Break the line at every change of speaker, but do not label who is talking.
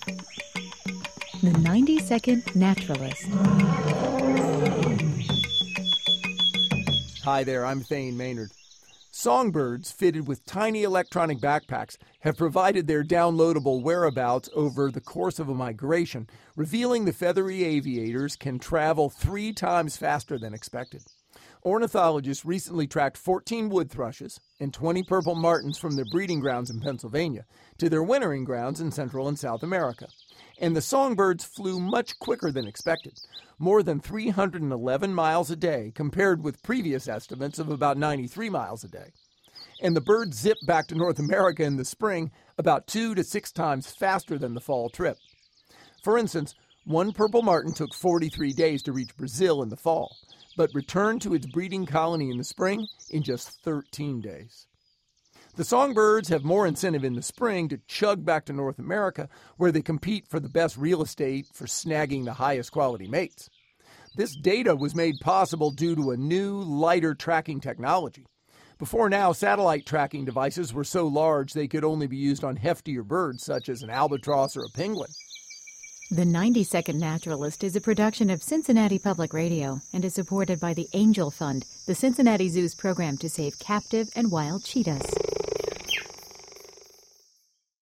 The 90-Second Naturalist.
Hi there, I'm Thane Maynard. Songbirds fitted with tiny electronic backpacks have provided their downloadable whereabouts over the course of a migration, revealing the feathery aviators can travel 3 times faster than expected. Ornithologists recently tracked 14 wood thrushes and 20 purple martins from their breeding grounds in Pennsylvania to their wintering grounds in Central and South America. And the songbirds flew much quicker than expected, more than 311 miles a day, compared with previous estimates of about 93 miles a day. And the birds zipped back to North America in the spring about 2 to 6 times faster than the fall trip. For instance, one purple martin took 43 days to reach Brazil in the fall, but returned to its breeding colony in the spring in just 13 days. The songbirds have more incentive in the spring to chug back to North America, where they compete for the best real estate for snagging the highest quality mates. This data was made possible due to a new, lighter tracking technology. Before now, satellite tracking devices were so large they could only be used on heftier birds, such as an albatross or a penguin.
The 90-Second Naturalist is a production of Cincinnati Public Radio and is supported by the Angel Fund, the Cincinnati Zoo's program to save captive and wild cheetahs.